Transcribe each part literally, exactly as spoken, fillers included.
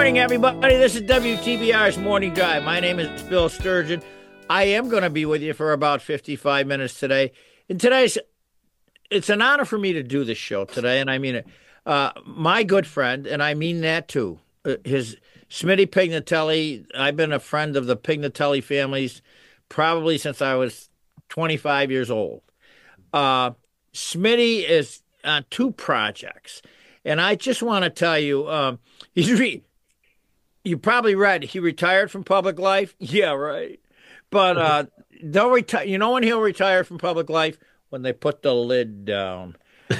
morning, everybody. This is W T B R's Morning Drive. My name is Bill Sturgeon. I am going to be with you for about fifty-five minutes today. And today's, it's an honor for me to do this show today, and I mean it. Uh, my good friend, and I mean that too, uh, his Smitty Pignatelli. I've been a friend of the Pignatelli families probably since I was twenty-five years old. Uh, Smitty is on two projects. And I just want to tell you, um, he's re- you probably read he retired from public life. Yeah, right. But uh, they'll retire. You know when he'll retire from public life? When they put the lid down.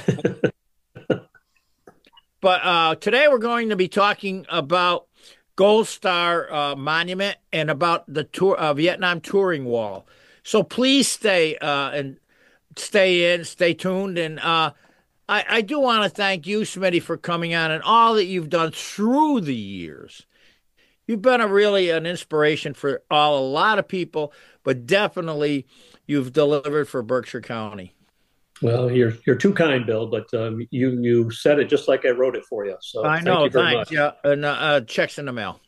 But uh, today we're going to be talking about Gold Star uh, Monument and about the tour uh, Vietnam Touring Wall. So please stay uh, and stay in, stay tuned, and. Uh, I, I do want to thank you, Smitty, for coming on and all that you've done through the years. You've been a really an inspiration for all, a lot of people, but definitely you've delivered for Berkshire County. Well, you're you're too kind, Bill, but um, you you said it just like I wrote it for you. So I thank know, you very thanks. much. Yeah, and uh, uh, checks in the mail.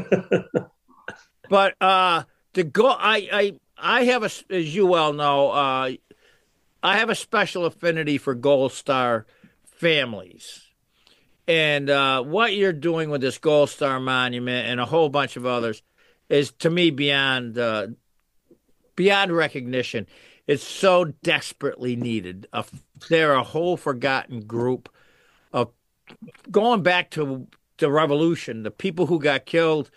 But uh, the go, I I I have a, as you well know. Uh, I have a special affinity for Gold Star families. And uh, what you're doing with this Gold Star Monument and a whole bunch of others is, to me, beyond uh, beyond recognition. It's so desperately needed. Uh, they're a whole forgotten group of going back to the revolution, the people who got killed.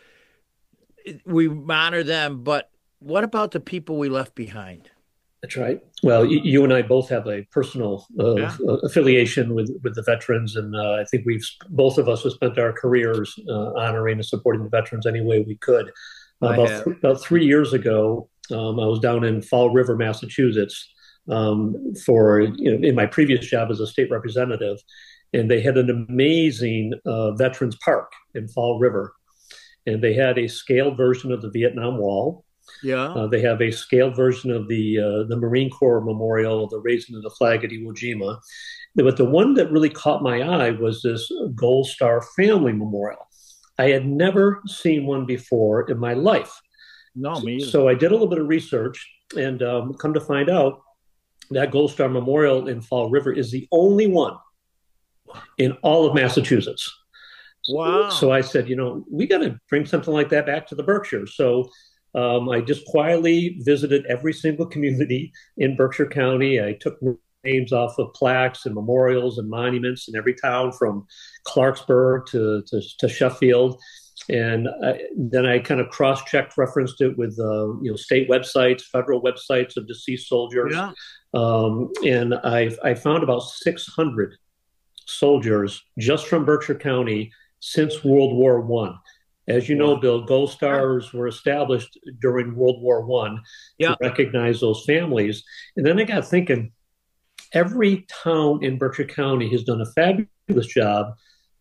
We honor them, but what about the people we left behind? That's right. Well, you, you and I both have a personal uh, Yeah. affiliation with, with the veterans, and uh, I think we've both of us have spent our careers uh, honoring and supporting the veterans any way we could. Uh, I about have. th- about three years ago, um, I was down in Fall River, Massachusetts, um, for you know in my previous job as a state representative, and they had an amazing uh, veterans park in Fall River, and they had a scaled version of the Vietnam Wall. Yeah. Uh, they have a scaled version of the uh, the Marine Corps Memorial, the raising of the flag at Iwo Jima. But the one that really caught my eye was this Gold Star Family Memorial. I had never seen one before in my life. No, me either. So I did a little bit of research and um, come to find out that Gold Star Memorial in Fall River is the only one in all of Massachusetts. Wow. So I said, you know, we got to bring something like that back to the Berkshires. So Um, I just quietly visited every single community in Berkshire County. I took names off of plaques and memorials and monuments in every town from Clarksburg to, to, to Sheffield. And I, then I kind of cross-checked, referenced it with uh, you know state websites, federal websites of deceased soldiers. Yeah. Um, and I, I found about six hundred soldiers just from Berkshire County since World War One. As you know, Bill, Gold Stars were established during World War One Yeah. to recognize those families. And then I got thinking, every town in Berkshire County has done a fabulous job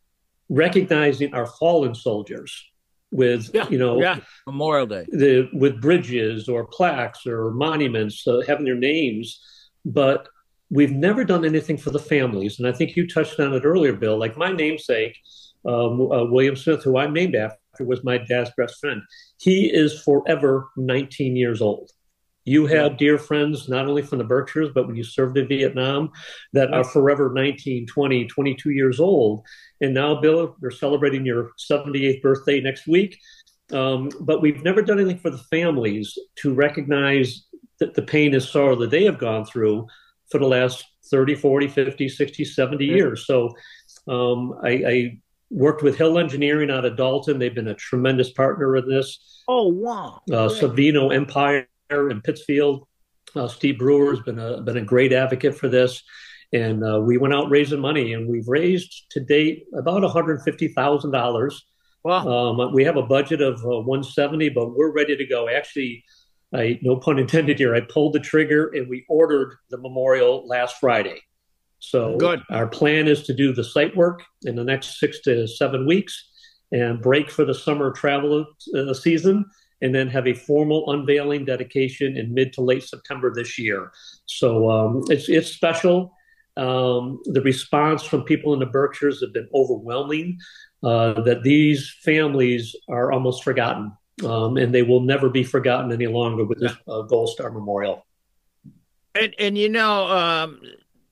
recognizing our fallen soldiers with, Yeah. you know, Yeah. Memorial Day. the with bridges or plaques or monuments uh, having their names. But we've never done anything for the families. And I think you touched on it earlier, Bill. Like my namesake, um, uh, William Smith, who I'm named after, was my dad's best friend. He is forever nineteen years old. You have dear friends, not only from the Berkshires, but when you served in Vietnam, that are forever nineteen, twenty, twenty-two years old. And now, Bill, we're celebrating your seventy-eighth birthday next week. Um, but we've never done anything for the families to recognize that the pain and sorrow that they have gone through for the last thirty, forty, fifty, sixty, seventy years. So um, I, I worked with Hill Engineering out of Dalton. They've been a tremendous partner in this. Oh, wow. Uh, Savino Empire in Pittsfield. Uh, Steve Brewer has been a, been a great advocate for this. And uh, we went out raising money, and we've raised to date about one hundred fifty thousand dollars. Wow. Um, we have a budget of uh, one hundred seventy, but we're ready to go. Actually, I, no pun intended here, I pulled the trigger and we ordered the memorial last Friday. So Good. Our plan is to do the site work in the next six to seven weeks and break for the summer travel uh, season, and then have a formal unveiling dedication in mid to late September this year. So um, it's it's special. um, the response from people in the Berkshires have been overwhelming, uh, that these families are almost forgotten, um, and they will never be forgotten any longer with this uh, Gold Star Memorial. And and you know, um,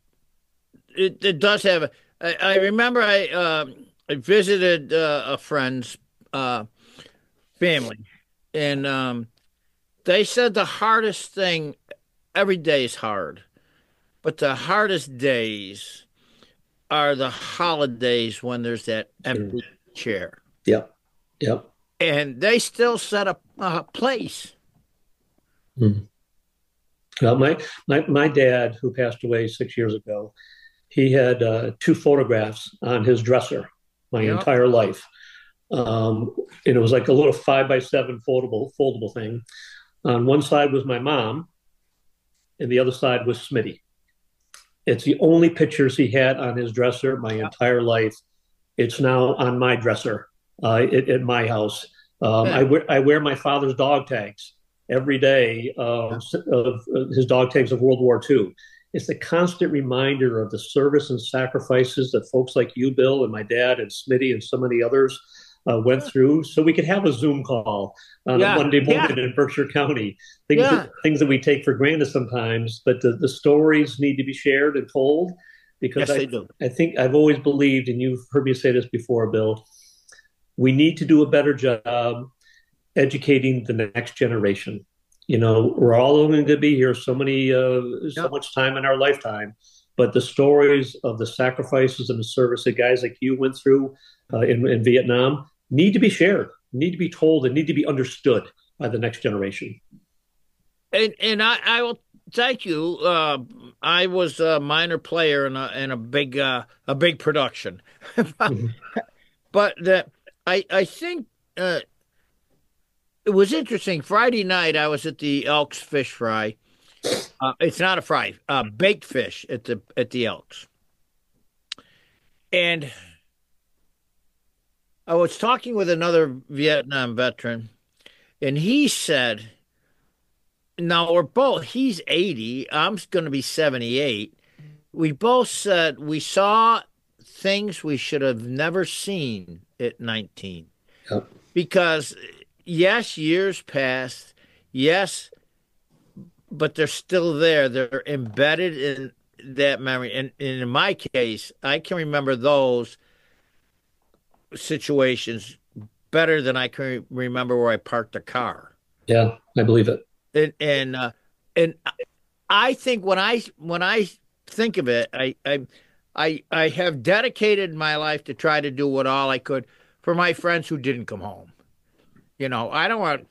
it it does have. I, I remember I um, I visited uh, a friend's uh, family, and um, they said the hardest thing every day is hard, but the hardest days are the holidays when there's that empty chair. Yep. Yep. And they still set up a place. Mm-hmm. Well, my, my my dad, who passed away six years ago, he had uh, two photographs on his dresser my yep. entire life. Um, and it was like a little five by seven foldable foldable thing. On one side was my mom, and the other side was Smitty. It's the only pictures he had on his dresser my entire life. It's now on my dresser uh, at, at my house. Um, I, wear, I wear my father's dog tags every day uh, of his dog tags of World War Two. It's a constant reminder of the service and sacrifices that folks like you, Bill, and my dad and Smitty and so many others uh, went through so we could have a Zoom call on yeah. a Monday morning yeah. in Berkshire County. Things, yeah. that, things that we take for granted sometimes, but the, the stories need to be shared and told because yes, I, they do. I think I've always believed, and you've heard me say this before, Bill, we need to do a better job educating the next generation. You know, we're all going to be here so many, uh, yep. so much time in our lifetime, but the stories of the sacrifices and the service that guys like you went through uh, in, in Vietnam need to be shared, need to be told, and need to be understood by the next generation. And and I, I will thank you. Uh, I was a minor player in a in a big uh, a big production, mm-hmm. but the, I I think. Uh, It was interesting. Friday night, I was at the Elks Fish Fry. Uh, it's not a fry, uh, baked fish at the at the Elks. And I was talking with another Vietnam veteran, and he said, "Now we're both. He's eighty. I'm going to be seventy-eight. We both said we saw things we should have never seen at nineteen, yep. because." Yes, years passed. Yes, but they're still there. They're embedded in that memory. And, and in my case, I can remember those situations better than I can remember where I parked the car. Yeah, I believe it. And and uh, and I think when I when I think of it, I I I I have dedicated my life to try to do what all I could for my friends who didn't come home. You know, I don't want,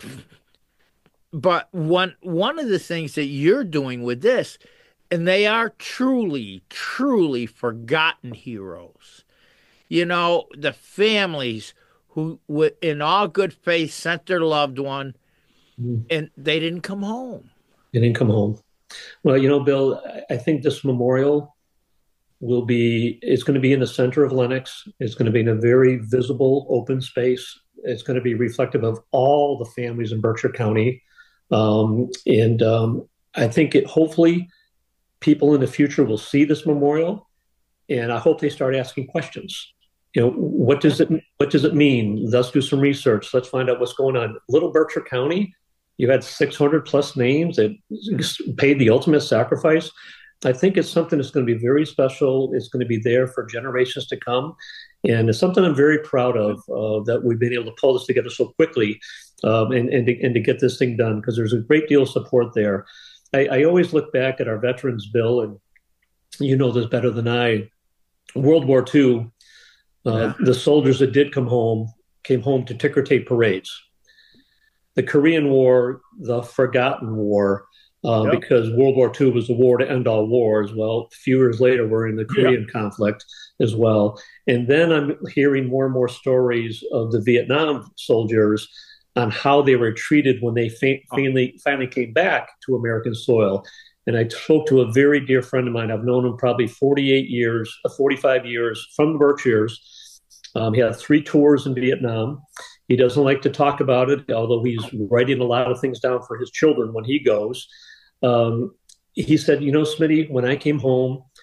but one one of the things that you're doing with this, and they are truly, truly forgotten heroes. You know, the families who, in all good faith, sent their loved one, mm. and they didn't come home. They didn't come home. Well, you know, Bill, I think this memorial will be, it's going to be in the center of Lenox. It's going to be in a very visible, open space. It's going to be reflective of all the families in Berkshire County. Um, and um, I think it, hopefully people in the future will see this memorial, and I hope they start asking questions. You know, what does it, what does it mean? Let's do some research. Let's find out what's going on. Little Berkshire County, you had six hundred plus names that paid the ultimate sacrifice. I think it's something that's going to be very special. It's going to be there for generations to come. And it's something I'm very proud of, uh, that we've been able to pull this together so quickly um, and, and, to, and to get this thing done, because there's a great deal of support there. I, I always look back at our veterans, Bill, and you know this better than I. World War Two, uh, yeah. the soldiers that did come home came home to ticker tape parades. The Korean War, the forgotten war, Uh, yep. because World War Two was the war to end all wars. Well, a few years later, we're in the Korean yep. conflict as well. And then I'm hearing more and more stories of the Vietnam soldiers on how they were treated when they fa- finally, finally came back to American soil. And I spoke to a very dear friend of mine. I've known him probably forty-eight years, uh, forty-five years from the Berkshires. Um, he had three tours in Vietnam. He doesn't like to talk about it, although he's writing a lot of things down for his children when he goes. Um, he said, you know, Smitty, when I came home,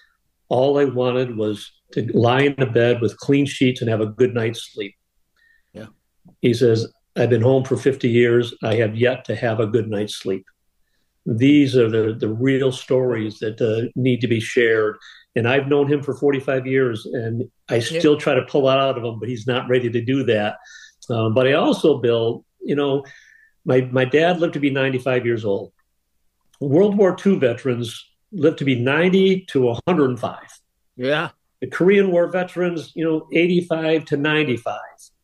All I wanted was to lie in a bed with clean sheets and have a good night's sleep. Yeah. He says, I've been home for fifty years. I have yet to have a good night's sleep. These are the, the real stories that uh, need to be shared. And I've known him for forty-five years, and I Yeah. still try to pull that out of him, but he's not ready to do that. Um, but I also, Bill, you know, my, my dad lived to be ninety-five years old. World War Two veterans lived to be ninety to one hundred five. Yeah. The Korean War veterans, you know, eighty-five to ninety-five.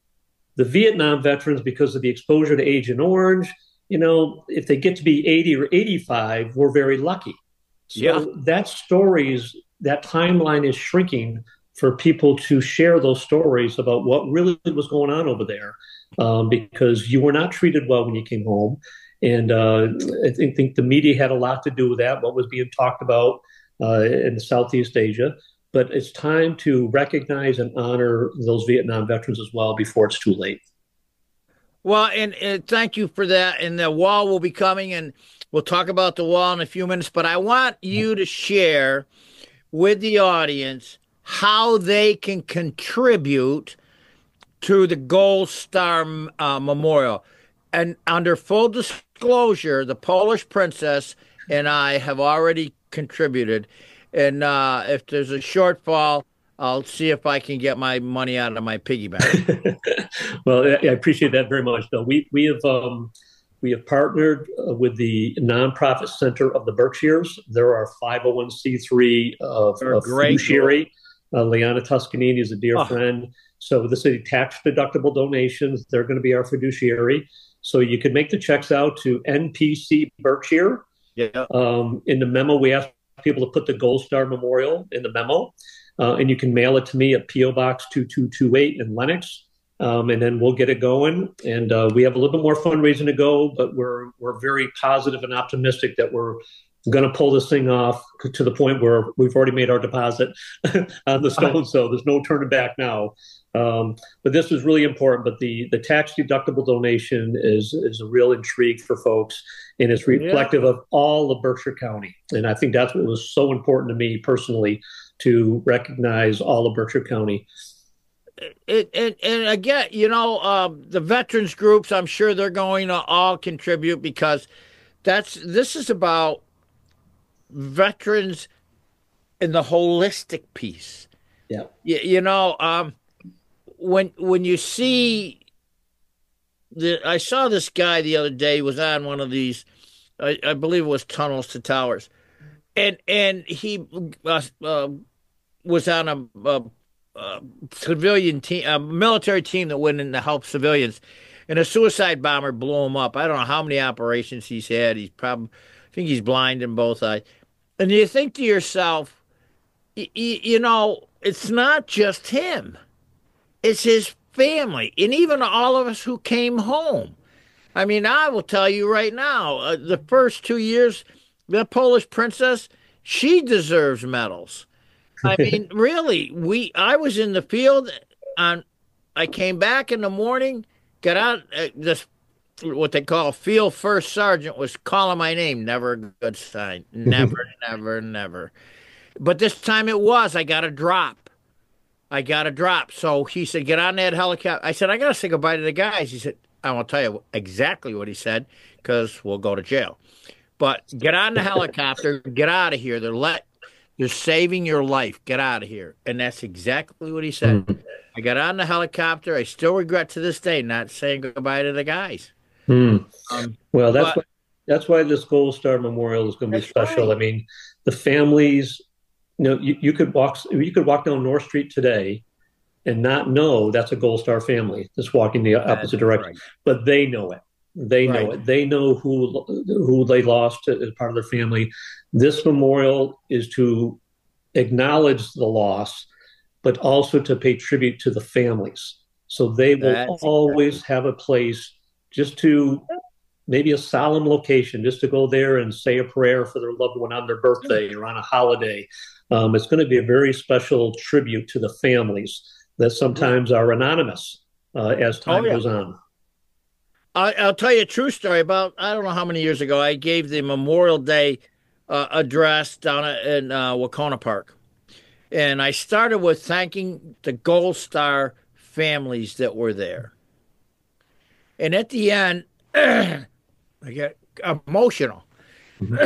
The Vietnam veterans, because of the exposure to Agent Orange, you know, if they get to be eighty or eighty-five, we're very lucky. So Yeah. that stories, that timeline is shrinking for people to share those stories about what really was going on over there, um, because you were not treated well when you came home. And uh, I think, think the media had a lot to do with that, what was being talked about uh, in Southeast Asia. But it's time to recognize and honor those Vietnam veterans as well before it's too late. Well, and, and thank you for that. And the wall will be coming, and we'll talk about the wall in a few minutes. But I want you to share with the audience how they can contribute to the Gold Star uh, Memorial. And under full disclosure, the Polish Princess and I have already contributed. And uh, if there's a shortfall, I'll see if I can get my money out of my piggy bank. Well, I appreciate that very much, Bill. We we have um, we have partnered uh, with the nonprofit Center of the Berkshires. They're our five oh one c three of, of fiduciary. Uh, Liana Tuscanini is a dear oh. friend. So this is tax deductible donations. They're going to be our fiduciary. So you can make the checks out to N P C Berkshire. Yeah. Um, in the memo, we ask people to put the Gold Star Memorial in the memo, uh, and you can mail it to me at P O Box two two two eight in Lenox, um, and then we'll get it going. And uh, we have a little bit more fundraising to go, but we're we're very positive and optimistic that we're going to pull this thing off to the point where we've already made our deposit on the stone, so there's no turning back now. Um, but this is really important. But the the tax deductible donation is is a real intrigue for folks, and it's reflective yeah. of all of Berkshire County. And I think that's what was so important to me personally, to recognize all of Berkshire County. It, and, and again, you know, uh, the veterans groups, I'm sure they're going to all contribute, because that's this is about veterans in the holistic piece. Yeah. You, you know, um, when when you see the, I saw this guy the other day. He was on one of these, I, I believe it was Tunnels to Towers, and and he uh, uh, was on a, a, a civilian team, a military team that went in to help civilians, and a suicide bomber blew him up. I don't know how many operations he's had. He's probably, I think he's blind in both eyes. And you think to yourself, y- y- you know, it's not just him. It's his family, and even all of us who came home. I mean, I will tell you right now, uh, the first two years, the Polish Princess, she deserves medals. I mean, really, we. I was in the field, on. I came back in the morning, got out. Uh, this, what they call field first sergeant, was calling my name. Never a good sign. Never, never, never. But this time it was. I got a drop. I got a drop. So he said, get on that helicopter. I said, I got to say goodbye to the guys. He said, I won't tell you exactly what he said, because we'll go to jail. But get on the helicopter, get out of here. They're let, they're saving your life. Get out of here. And that's exactly what he said. Mm. I got on the helicopter. I still regret to this day not saying goodbye to the guys. Mm. Um, well, that's but, why, that's why this Gold Star Memorial is going to be special. Right. I mean, the families. You know, you, you could walk you could walk down North Street today and not know that's a Gold Star family that's walking the opposite that's direction, right. But they know it. They know right. it. They know who who they lost as part of their family. This memorial is to acknowledge the loss, but also to pay tribute to the families. So they will that's always exactly. have a place, just to maybe a solemn location, just to go there and say a prayer for their loved one on their birthday or on a holiday. Um, it's going to be a very special tribute to the families that sometimes are anonymous uh, as time oh, yeah. goes on. I, I'll tell you a true story. About, I don't know how many years ago, I gave the Memorial Day uh, address down in uh, Wacona Park. And I started with thanking the Gold Star families that were there. And at the end, I get emotional. Mhm.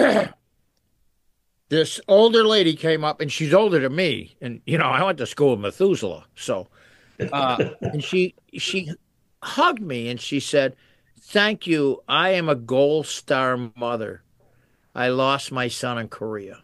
This older lady came up, and she's older than me. And you know, I went to school with Methuselah, so uh, and she she hugged me and she said, "Thank you. I am a Gold Star mother. I lost my son in Korea."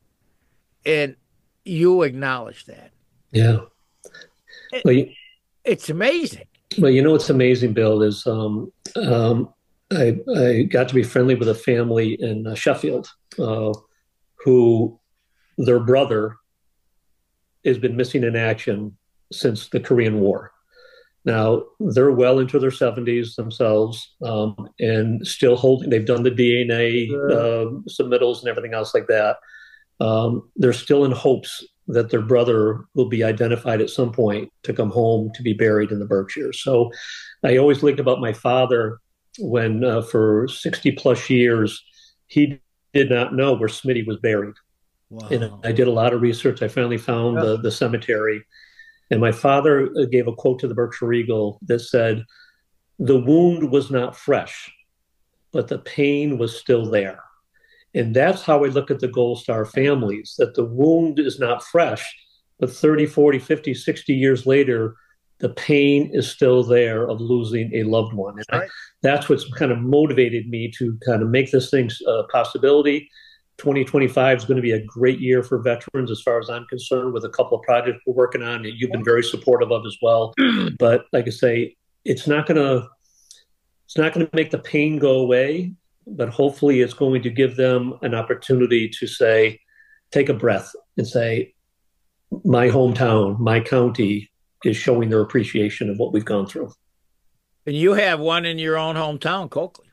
And you acknowledge that. Yeah. It, Well, you, it's amazing. well, you know what's amazing, Bill, is um, um, I, I got to be friendly with a family in uh, Sheffield uh, who their brother has been missing in action since the Korean War. Now, they're well into their seventies themselves um, and still holding, they've done the D N A Uh, uh, submittals and everything else like that. Um, they're still in hopes that their brother will be identified at some point to come home to be buried in the Berkshires. So I always linked about my father when, uh, for sixty plus years, he did not know where Smitty was buried. And wow. I did a lot of research. I finally found Yeah. the, the cemetery. And my father gave a quote to the Berkshire Eagle that said, "The wound was not fresh, but the pain was still there." And that's how I look at the Gold Star families, that the wound is not fresh, but thirty, forty, fifty, sixty years later, the pain is still there of losing a loved one. And That's I, right. that's what's kind of motivated me to kind of make this thing a possibility. twenty twenty-five is going to be a great year for veterans as far as I'm concerned, with a couple of projects we're working on that you've been very supportive of as well. But like I say, it's not going to it's not going to make the pain go away, but hopefully it's going to give them an opportunity to say, take a breath and say, my hometown, my county is showing their appreciation of what we've gone through. And you have one in your own hometown, Coakley,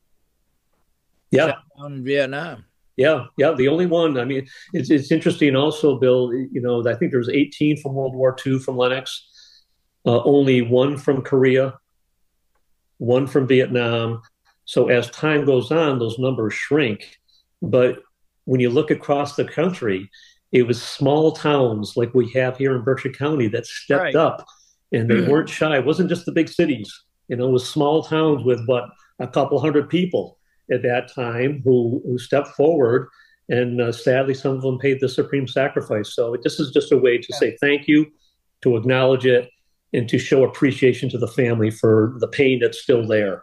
shot Yeah. down in Vietnam. Yeah, yeah, the only one. I mean, it's it's interesting also, Bill. You know, I think there's eighteen from World War Two from Lennox, uh, only one from Korea, one from Vietnam. So as time goes on, those numbers shrink. But when you look across the country, it was small towns like we have here in Berkshire County that stepped Right. up, and they weren't shy. It wasn't just the big cities. You know, it was small towns with what, a couple hundred people at that time who who stepped forward, and uh, sadly, some of them paid the supreme sacrifice. So this is just a way to Yeah. say thank you, to acknowledge it, and to show appreciation to the family for the pain that's still there.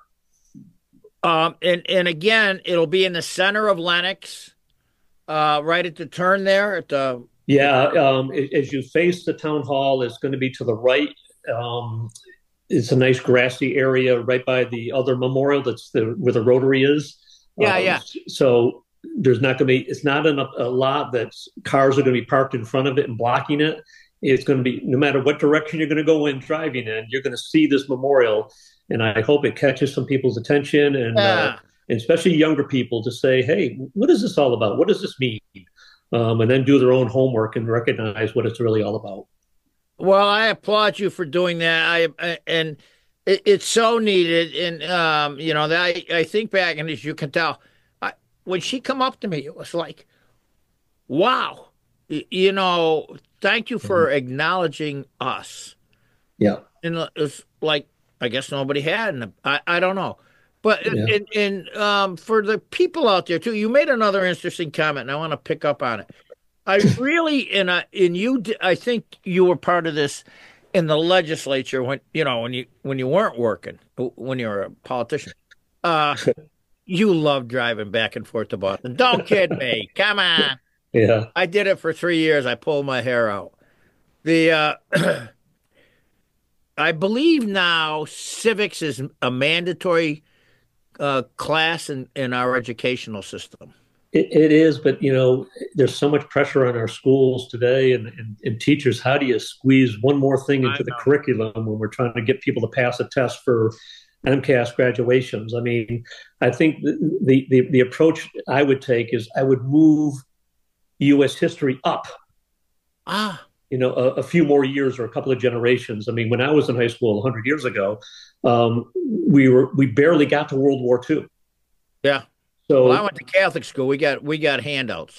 Um, and and again, it'll be in the center of Lenox, uh, right at the turn there at the. Yeah, um, as you face the town hall, it's going to be to the right. Um, it's a nice grassy area right by the other memorial. That's the where the Rotary is. Yeah, Um, yeah. so there's not going to be. It's not a, a lot that cars are going to be parked in front of it and blocking it. It's going to be, no matter what direction you're going to go in driving in, you're going to see this memorial, and I hope it catches some people's attention, and, uh, Yeah. and especially younger people, to say, "Hey, what is this all about? What does this mean?" Um, and then do their own homework and recognize what it's really all about. Well, I applaud you for doing that. I, I and it, it's so needed. And um, you know, that I I think back, and as you can tell, I, when she come up to me, it was like, wow, Y- you know, thank you Mhm. for acknowledging us. Yeah, And it's like, I guess nobody had, and I I don't know. But yeah. and, and um, for the people out there too, you made another interesting comment, and I want to pick up on it. I really, and I, and you, d- I think you were part of this in the legislature when, you know, when you, when you weren't working, when you were a politician. Uh, you love driving back and forth to Boston. Don't kid me. Come on. Yeah. I did it for three years. I pulled my hair out. The, uh, I believe now civics is a mandatory, uh, class in, in our educational system. It, it is, but you know, there's so much pressure on our schools today, and, and, and teachers. How do you squeeze one more thing I into the know. curriculum when we're trying to get people to pass a test for MCAS graduations? I mean, I think the, the, the, the approach I would take is I would move U S history up, Ah, you know, a, a few more years or a couple of generations. I mean, when I was in high school one hundred years ago, um, we were we barely got to World War Two. yeah. Well, I So went to Catholic school. We got, we got handouts.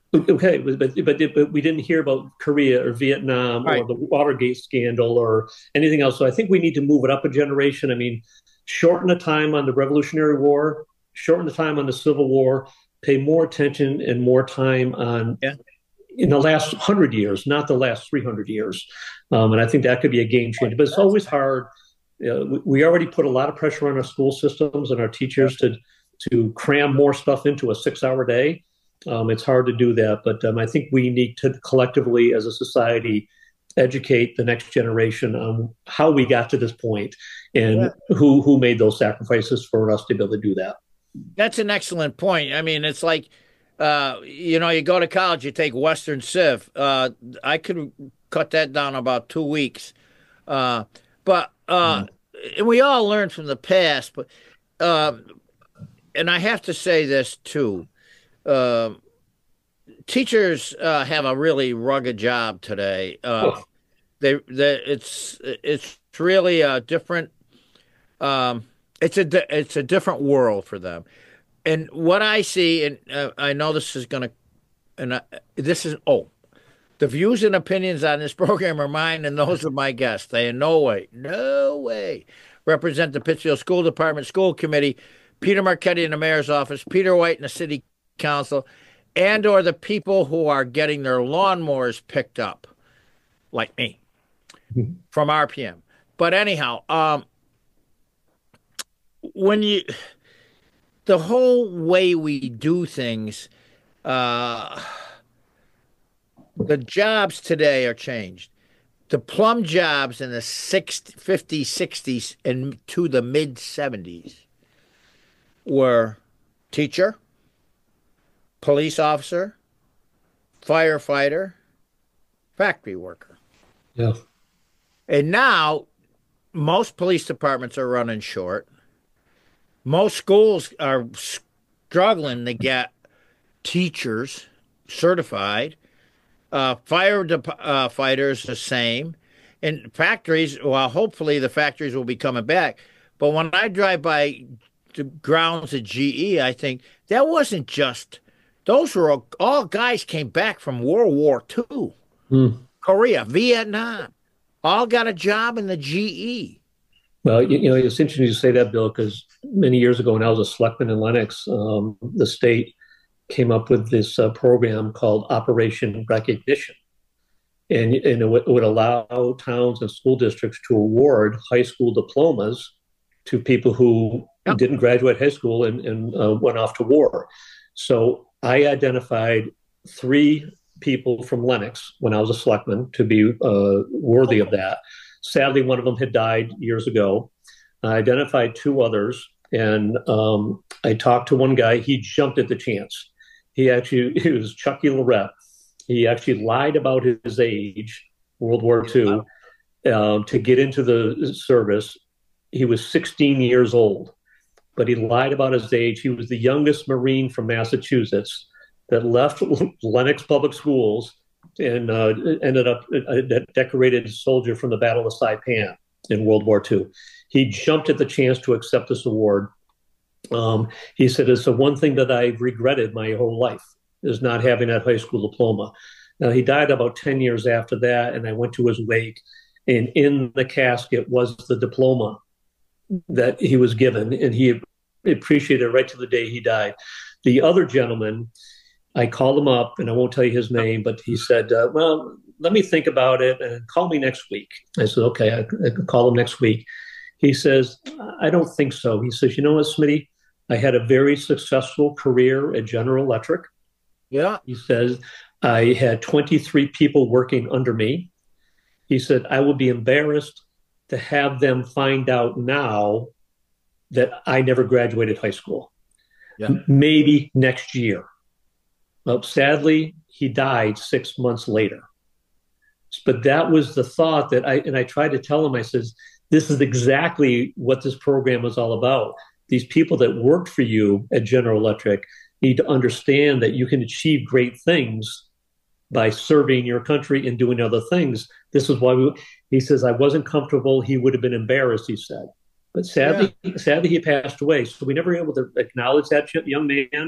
Okay, but, but but we didn't hear about Korea or Vietnam or Right. the Watergate scandal or anything else. So I think we need to move it up a generation. I mean, shorten the time on the Revolutionary War, shorten the time on the Civil War, pay more attention and more time on Yeah. in the last hundred years, not the last three hundred years. Um, and I think that could be a game changer. But it's always hard. Uh, we, we already put a lot of pressure on our school systems and our teachers to to cram more stuff into a six-hour day. Um, it's hard to do that, but um, I think we need to collectively, as a society, educate the next generation on how we got to this point and Yeah. who who made those sacrifices for us to be able to do that. That's an excellent point. I mean, it's like, uh, you know, you go to college, you take Western Civ. Uh, I could cut that down about two weeks. Uh, but uh, and we all learn from the past. But uh, and I have to say this too. Uh, Teachers uh, have a really rugged job today. Uh, Oh, they, they, it's it's really a different. Um, it's a di- it's a different world for them. And what I see, and uh, I know this is going to, and uh, this is, oh, the views and opinions on this program are mine and those of my guests. They in no way, no way represent the Pittsfield School Department, School Committee, Peter Marchetti in the mayor's office, Peter White in the city council, and or the people who are getting their lawnmowers picked up, like me, from R P M. But anyhow, um, when you, the whole way we do things, uh, the jobs today are changed. The plum jobs in the sixties, fifties, sixties, and to the mid seventies were teacher, police officer, firefighter, factory worker. yeah. And now most police departments are running short. Most schools are struggling to get teachers certified. Uh, fire uh, fighters the same. And factories, well, hopefully the factories will be coming back. But when I drive by the grounds at G E, I think that wasn't just, those were all, all guys came back from World War Two, Mm. Korea, Vietnam, all got a job in the G E. Well, you, you know, it's interesting you say that, Bill, because many years ago when I was a selectman in Lennox, um, the state came up with this uh, program called Operation Recognition. And, and it, w- it would allow towns and school districts to award high school diplomas to people who Yep. didn't graduate high school and, and uh, went off to war. So I identified three people from Lennox when I was a selectman to be uh, worthy of that. Sadly, one of them had died years ago. I identified two others, and um, I talked to one guy. He jumped at the chance. He actually, he was Chucky Lorette. He actually lied about his age, World War Two, um, to get into the service. He was sixteen years old, but he lied about his age. He was the youngest Marine from Massachusetts that left Lennox Public Schools and uh, ended up a decorated soldier from the Battle of Saipan in World War Two. He jumped at the chance to accept this award. Um, he said, it's the one thing that I've regretted my whole life is not having that high school diploma. Now, he died about ten years after that, and I went to his wake, and in the casket was the diploma that he was given, and he appreciated it right to the day he died. The other gentleman, I called him up, and I won't tell you his name, but he said, uh, well, let me think about it and call me next week. I said, okay, I, I can call him next week. He says, I don't think so. He says, you know what, Smitty? I had a very successful career at General Electric. Yeah. He says, I had twenty-three people working under me. He said, I would be embarrassed to have them find out now that I never graduated high school. Yeah. Maybe next year. Well, sadly, he died six months later. But that was the thought that I, and I tried to tell him, I says, this is exactly what this program is all about. These people that worked for you at General Electric need to understand that you can achieve great things by serving your country and doing other things. This is why we, he says, I wasn't comfortable. He would have been embarrassed, he said. But sadly, yeah. sadly, he passed away. So we never were able to acknowledge that young man.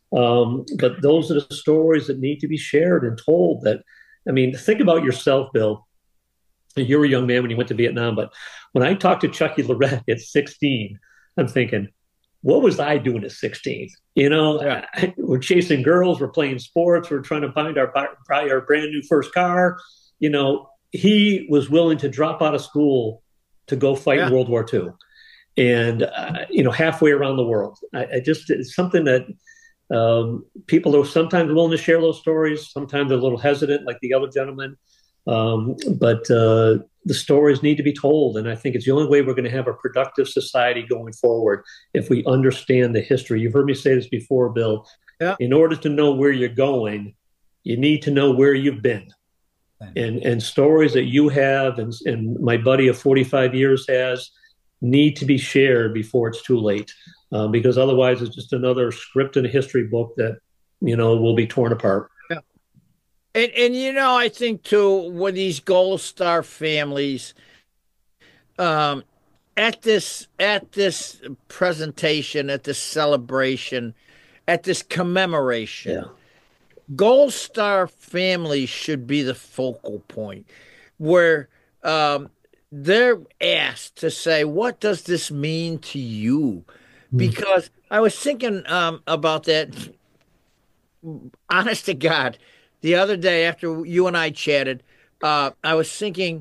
Um, but those are the stories that need to be shared and told. That, I mean, think about yourself, Bill. You were a young man when you went to Vietnam, but when I talked to Chucky Lorette at sixteen, I'm thinking, what was I doing at sixteen? You know, Yeah. we're chasing girls, we're playing sports, we're trying to find our buy our brand new first car. You know, he was willing to drop out of school to go fight in Yeah. World War Two, and uh, you know, halfway around the world. I, I just it's something that um, people are sometimes willing to share those stories. Sometimes they're a little hesitant, like the other gentleman. Um, but uh, the stories need to be told, and I think it's the only way we're going to have a productive society going forward if we understand the history. You've heard me say this before, Bill. Yeah. In order to know where you're going, you need to know where you've been, and and stories that you have, and, and my buddy of forty-five years has, need to be shared before it's too late, uh, because otherwise it's just another script in a history book that you know will be torn apart. Yeah. And and you know, I think too, with these Gold Star families, um, at this at this presentation, at this celebration, at this Yeah, commemoration, Gold Star families should be the focal point, where um, they're asked to say, "What does this mean to you?" mm. Because I was thinking um, about that. Honest to God, the other day after you and I chatted, uh, I was thinking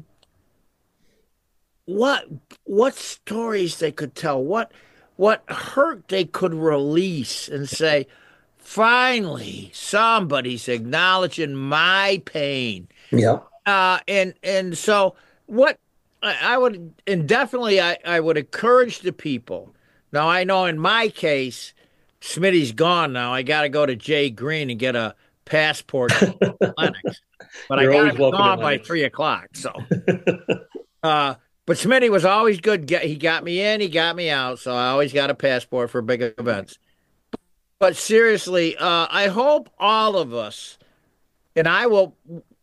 what what stories they could tell, what what hurt they could release and say, finally, somebody's acknowledging my pain. Yeah, Uh, and and so what I, I would and definitely I, I would encourage the people. Now I know in my case, Smitty's gone now. I got to go to Jay Green and get a passport to Lennox, but I you're got to always be welcome in gone by Lennox. three o'clock. So, uh, but Smitty was always good. Get- He got me in, he got me out. So I always got a passport for big events. But seriously, uh, I hope all of us, and I will,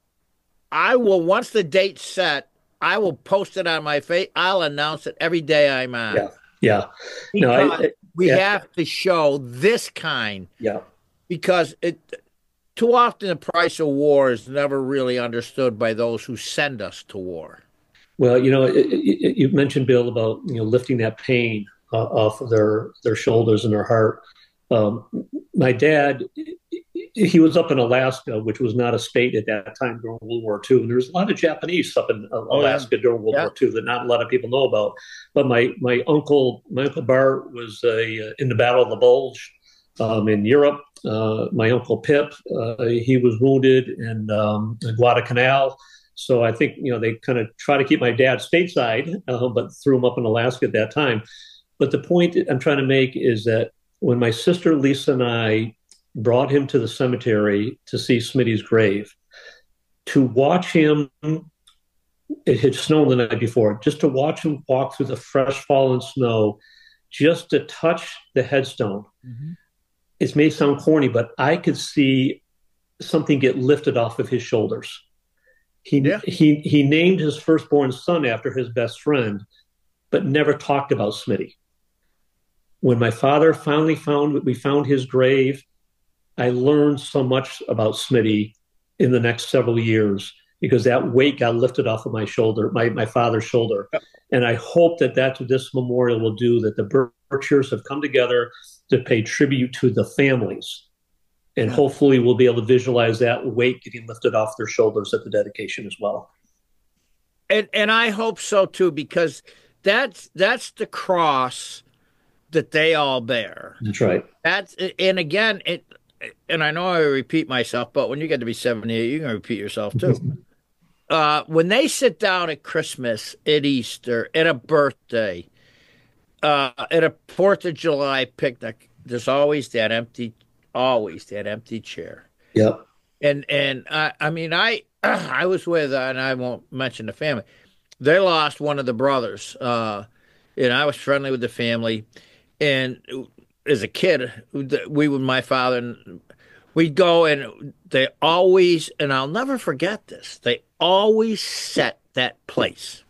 I will once the date's set, I will post it on my face. I'll announce it every day I'm Yeah, on yeah. No, I, because I we yeah, have to show this kind yeah. because it too often the price of war is never really understood by those who send us to war. Well, you know, it, it, you mentioned Bill about you know lifting that pain uh, off of their their shoulders and their heart. Um, my dad, he was up in Alaska, which was not a state at that time during World War Two. And there was a lot of Japanese up in Oh yeah, Alaska during World yeah, War Two that not a lot of people know about. But my my uncle, my uncle Bart was a, in the Battle of the Bulge um, in Europe. Uh, my uncle Pip, uh, he was wounded in um, Guadalcanal. So I think you know they kind of try to keep my dad stateside, uh, but threw him up in Alaska at that time. But the point I'm trying to make is that when my sister Lisa and I brought him to the cemetery to see Smitty's grave, to watch him, it had snowed the night before, just to watch him walk through the fresh fallen snow, just to touch the headstone. hmm It may sound corny, but I could see something get lifted off of his shoulders. He yeah. he he named his firstborn son after his best friend, but never talked about Smitty. When my father finally found we found his grave, I learned so much about Smitty in the next several years because that weight got lifted off of my shoulder, my, my father's shoulder. And I hope that that's what this memorial will do, that the Berkshires have come together to pay tribute to the families. And hopefully we'll be able to visualize that weight getting lifted off their shoulders at the dedication as well. And and I hope so too, because that's that's the cross that they all bear. That's right. That's and again, it and I know I repeat myself, but when you get to be seventy-eight, you can repeat yourself too. Uh, when they sit down at Christmas, at Easter, at a birthday, uh, at a Fourth of July picnic, there's always that empty, always that empty chair. Yep. And and I, I mean, I I was with, uh, and I won't mention the family. They lost one of the brothers, uh, and I was friendly with the family. And as a kid, we with my father, and we'd go, and they always, and I'll never forget this. They always set that place.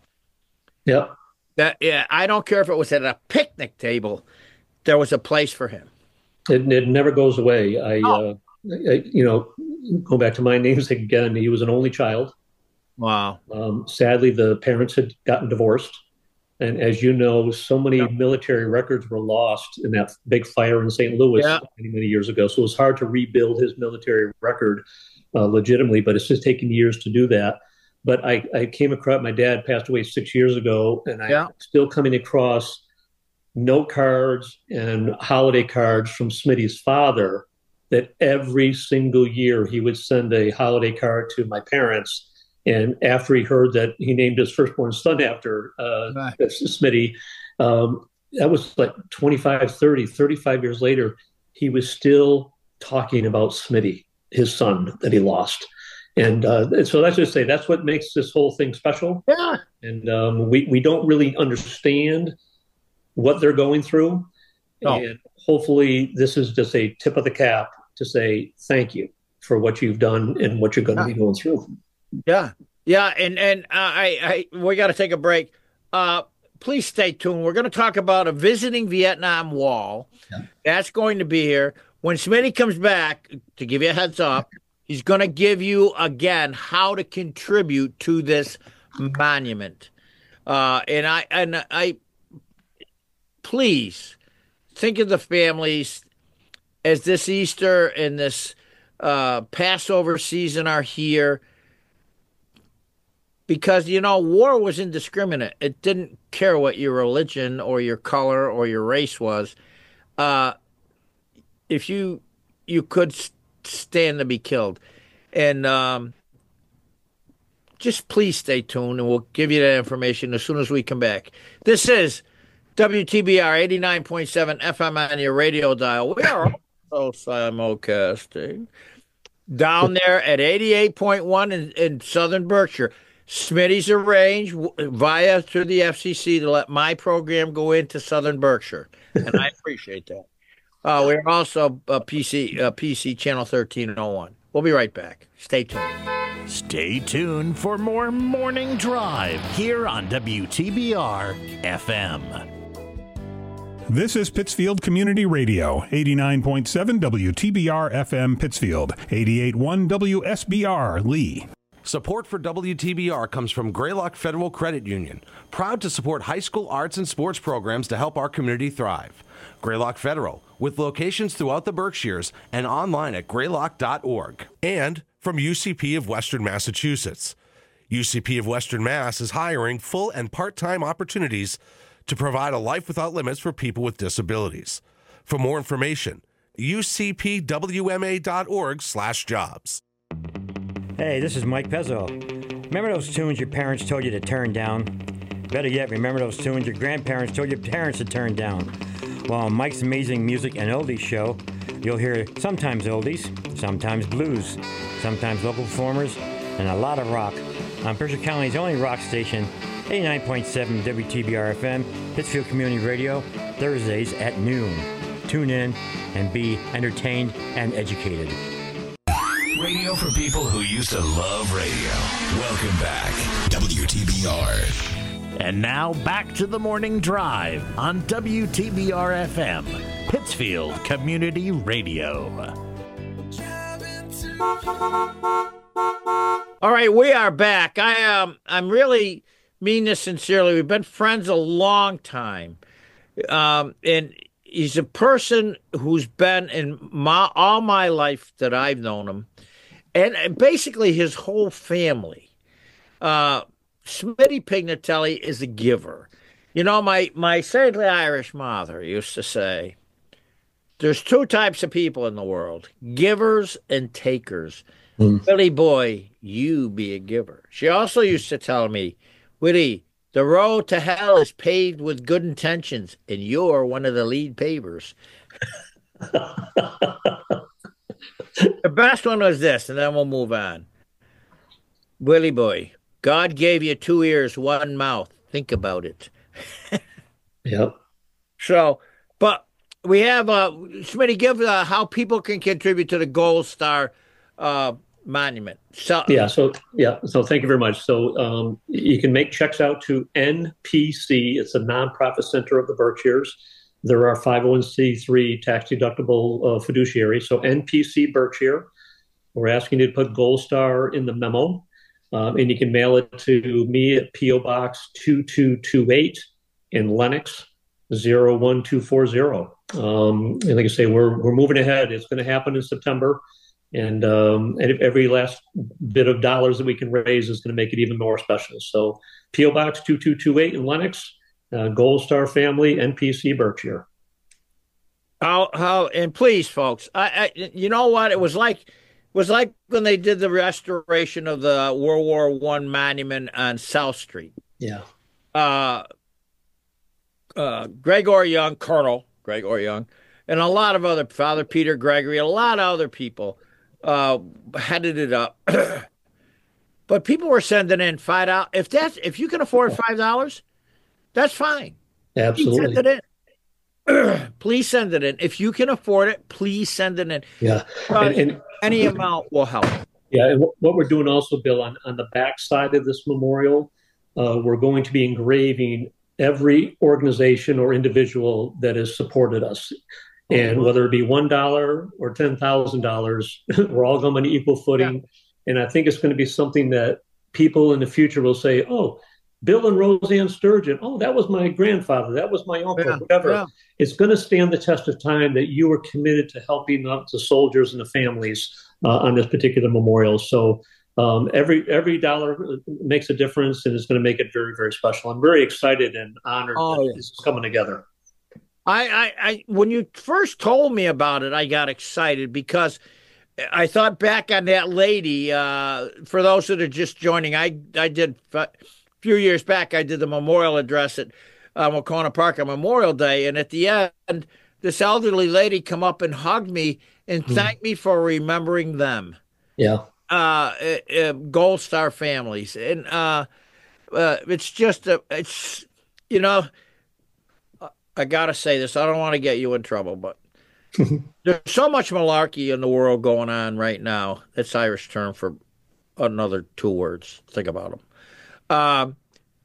Yep. That yeah, I don't care if it was at a picnic table. There was a place for him. It, it never goes away. I, Oh, uh, I, you know, go back to my namesake again. He was an only child. wow. Um, sadly, the parents had gotten divorced. And as you know, so many Yeah. military records were lost in that big fire in Saint Louis Yeah. many, many years ago. So it was hard to rebuild his military record uh, legitimately, but it's just taken years to do that. But I, I came across, my dad passed away six years ago, and I'm Yeah. still coming across note cards and holiday cards from Smitty's father that every single year he would send a holiday card to my parents. And after he heard that he named his firstborn son after uh, Right. Smitty, um, that was like twenty-five, thirty, thirty-five years later, he was still talking about Smitty, his son that he lost. And uh, so let's just say that's what makes this whole thing special. Yeah. And um, we, we don't really understand what they're going through. No. And hopefully this is just a tip of the cap to say thank you for what you've done and what you're going to Yeah. be going through. Yeah. Yeah. And and uh, I I we got to take a break. Uh, please stay tuned. We're going to talk about a visiting Vietnam wall. Yeah. That's going to be here when Smitty comes back. To give you a heads up, he's going to give you again how to contribute to this monument. Uh, and I and I please think of the families as this Easter and this uh, Passover season are here. Because, you know, war was indiscriminate. It didn't care what your religion or your color or your race was. Uh, if you you could stand to be killed. And um, just please stay tuned, and we'll give you that information as soon as we come back. This is W T B R eighty-nine point seven F M on your radio dial. We are also simulcasting down there at eighty-eight point one in, in Southern Berkshire. Smitty's arranged via through the F C C to let my program go into Southern Berkshire, and I appreciate that. Uh, we're also a P C, uh, P C Channel thirteen oh one. We'll be right back. Stay tuned. Stay tuned for more Morning Drive here on W T B R F M. This is Pittsfield Community Radio, eighty-nine point seven W T B R F M Pittsfield, eighty-eight point one W S B R Lee. Support for W T B R comes from Greylock Federal Credit Union, proud to support high school arts and sports programs to help our community thrive. Greylock Federal, with locations throughout the Berkshires and online at greylock dot org. And from U C P of Western Massachusetts. U C P of Western Mass is hiring full and part-time opportunities to provide a life without limits for people with disabilities. For more information, U C P W M A dot org slash jobs. Hey, this is Mike Pezzo. Remember those tunes your parents told you to turn down? Better yet, remember those tunes your grandparents told your parents to turn down? Well, on Mike's Amazing Music and Oldies show, you'll hear sometimes oldies, sometimes blues, sometimes local performers, and a lot of rock on Berkshire County's only rock station, eighty-nine point seven W T B R F M, Pittsfield Community Radio, Thursdays at noon. Tune in and be entertained and educated. Radio for people who used to love radio. Welcome back, W T B R. And now back to the Morning Drive on W T B R F M, Pittsfield Community Radio. All right, we are back. I um, I'm really mean this sincerely. We've been friends a long time, um, and he's a person who's been in my all my life that I've known him, and basically his whole family. Uh, Smitty Pignatelli is a giver. You know, my my saintly Irish mother used to say, "There's two types of people in the world: givers and takers." Mm. Billy boy, you be a giver. She also used to tell me, Woody, the road to hell is paved with good intentions, and you're one of the lead pavers. The best one was this, and then we'll move on. Willie boy, God gave you two ears, one mouth. Think about it. Yep. So, but we have, uh, Smitty, give uh, how people can contribute to the Gold Star uh, Monument. So, yeah, so, yeah, so thank you very much. So um, you can make checks out to N P C. It's a nonprofit center of the Berkshires. They're our five oh one c three tax-deductible uh, fiduciary. So N P C Berkshire, we're asking you to put Gold Star in the memo, um, and you can mail it to me at P O Box two two two eight in Lenox, zero one two four zero. Um, and like I say, we're we're moving ahead. It's going to happen in September. And, um, and every last bit of dollars that we can raise is going to make it even more special. So P O Box two two two eight in Lenox, uh, Gold Star Family, N P C Berkshire. How how and please, folks, I, I you know what it was like. It was like when they did the restoration of the World War One monument on South Street. Yeah. Uh, uh, Gregor Young, Colonel Gregor Young, and a lot of other Father Peter Gregory, a lot of other people. Uh, headed it up, but people were sending in five dollars. If that's if you can afford five dollars, that's fine. Absolutely, please send it in. Please send it in. If you can afford it, please send it in. Yeah, uh, and, and any amount will help. Yeah, and what we're doing also, Bill, on on the back side of this memorial, uh, we're going to be engraving every organization or individual that has supported us. And whether it be one dollar or ten thousand dollars, we're all going to be equal footing. Yeah. And I think it's going to be something that people in the future will say, "Oh, Bill and Roseanne Sturgeon. Oh, that was my grandfather. That was my uncle. Yeah. Whatever." Yeah. It's going to stand the test of time that you were committed to helping out the soldiers and the families uh, on this particular memorial. So um, every every dollar makes a difference, and it's going to make it very, very special. I'm very excited and honored oh, that yeah. this is coming together. I, I, I, when you first told me about it, I got excited because I thought back on that lady. Uh, for those that are just joining, I, I did a few years back. I did the memorial address at uh, Wauconah Park on Memorial Day, and at the end, this elderly lady come up and hugged me and mm. thanked me for remembering them. Yeah, uh, uh, Gold Star families, and uh, uh, it's just a, it's you know. I got to say this. I don't want to get you in trouble, but there's so much malarkey in the world going on right now. That's Irish term for another two words. Think about them. Um,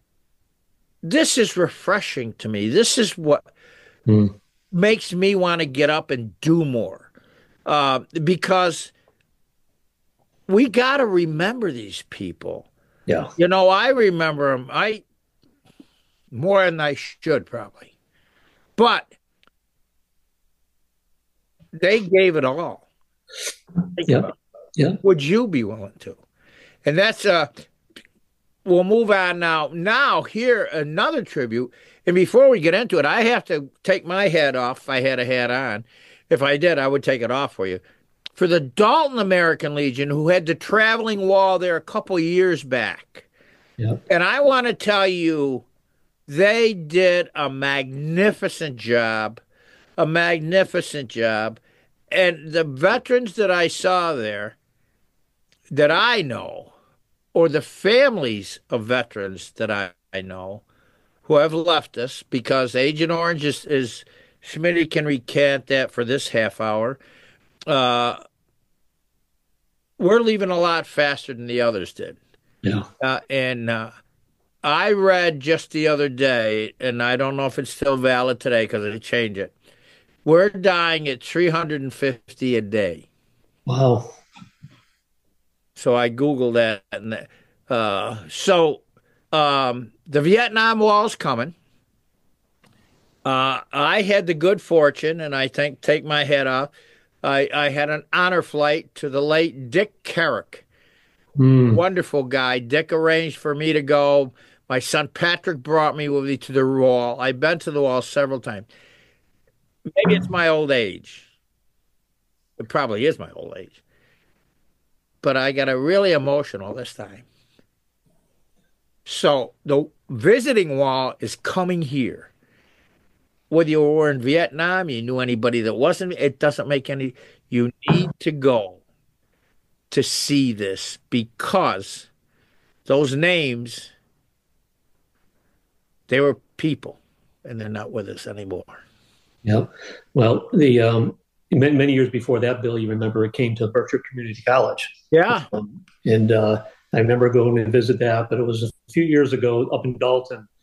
this is refreshing to me. This is what mm. makes me want to get up and do more uh, because we got to remember these people. Yeah. You know, I remember them. I more than I should probably. But they gave it all. Yeah. Yeah. Would you be willing to? And that's uh we'll move on now. Now here another tribute. And before we get into it, I have to take my hat off if I had a hat on. If I did, I would take it off for you. For the Dalton American Legion, who had the traveling wall there a couple years back. Yeah. And I want to tell you, they did a magnificent job, a magnificent job. And the veterans that I saw there, that I know, or the families of veterans that I, I know, who have left us, because Agent Orange is, is Schmitty can recant that for this half hour, uh, we're leaving a lot faster than the others did. Yeah. Uh, and uh, I read just the other day, and I don't know if it's still valid today because they changed it. We're dying at three hundred fifty a day. Wow. So I Googled that. And uh, so um, the Vietnam Wall's coming. Uh, I had the good fortune, and I think take my hat off, I, I had an honor flight to the late Dick Carrick. Mm. Wonderful guy. Dick arranged for me to go. My son Patrick brought me with me to the wall. I've been to the wall several times. Maybe it's my old age. It probably is my old age. But I got a really emotional this time. So the visiting wall is coming here. Whether you were in Vietnam, you knew anybody that wasn't, it doesn't make any, you need to go to see this because those names, they were people and they're not with us anymore. Yeah. Well, the um, many, many years before that, Bill, you remember it came to Berkshire Community College. Yeah. Um, and uh, I remember going to visit that, but it was a few years ago up in Dalton.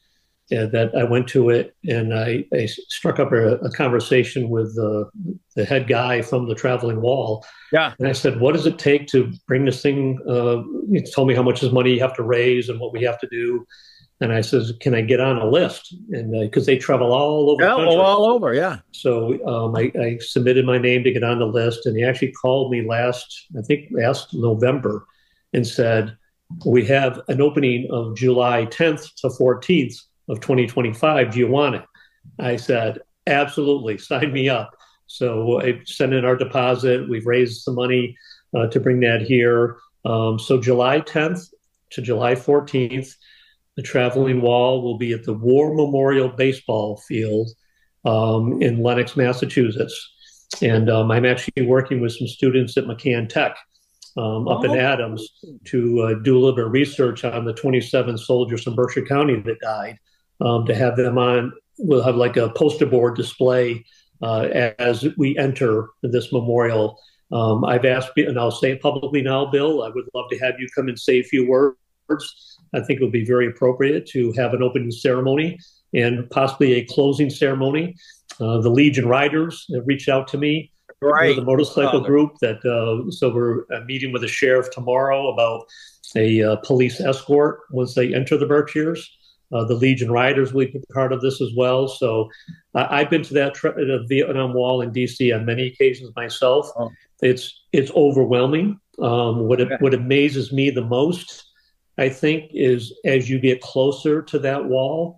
uh, that I went to it and I, I struck up a, a conversation with the, the head guy from the Traveling Wall. Yeah. And I said, what does it take to bring this thing? Uh, he told me how much is money you have to raise and what we have to do. And I says, can I get on a list? And because uh, they travel all over yeah, the country. all over, yeah. So um, I, I submitted my name to get on the list. And he actually called me last, I think last November and said, we have an opening of July tenth to fourteenth of twenty twenty-five. Do you want it? I said, absolutely, sign me up. So I sent in our deposit. We've raised some money uh, to bring that here. Um, so July tenth to July fourteenth, the Traveling Wall will be at the War Memorial Baseball Field um, in Lenox, Massachusetts. And um, I'm actually working with some students at McCann Tech um, up oh. in Adams to uh, do a little bit of research on the twenty-seven soldiers from Berkshire County that died, um, to have them on. We'll have like a poster board display uh, as we enter this memorial. Um, I've asked, and I'll say it publicly now, Bill, I would love to have you come and say a few words. I think it would be very appropriate to have an opening ceremony and possibly a closing ceremony. Uh, the Legion Riders have reached out to me, right. the motorcycle oh, group. That uh, so we're uh, meeting with the sheriff tomorrow about a uh, police escort once they enter the Berkshires. Uh, the Legion Riders will be part of this as well. So uh, I've been to that tra- the Vietnam Wall in D C on many occasions myself. Oh. It's it's overwhelming. Um, what it, okay. what amazes me the most, I think, is as you get closer to that wall,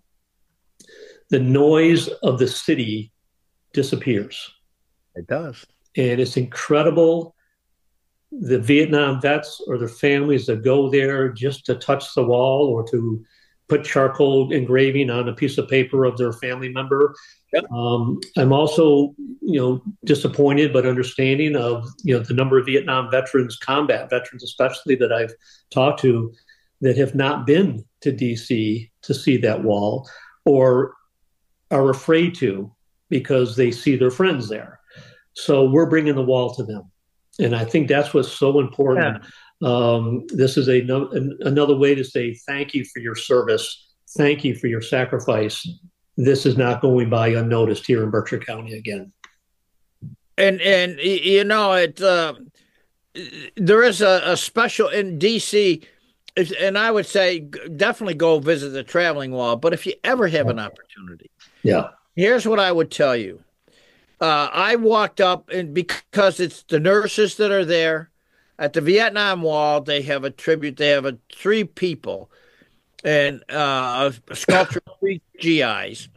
the noise of the city disappears. It does. And it's incredible. The Vietnam vets or their families that go there just to touch the wall or to put charcoal engraving on a piece of paper of their family member. Yep. Um, I'm also, you know, disappointed but understanding of, you know, the number of Vietnam veterans, combat veterans especially, that I've talked to that have not been to D C to see that wall or are afraid to because they see their friends there. So we're bringing the wall to them. And I think that's what's so important. Yeah. Um, this is a no, an, another way to say thank you for your service. Thank you for your sacrifice. This is not going by unnoticed here in Berkshire County again. And, and you know, it uh, there is a, a special in D C, and I would say definitely go visit the Traveling Wall. But if you ever have an opportunity, yeah, here's what I would tell you. Uh, I walked up, and because it's the nurses that are there at the Vietnam Wall, they have a tribute. They have a three people and uh, a sculpture of three G Is,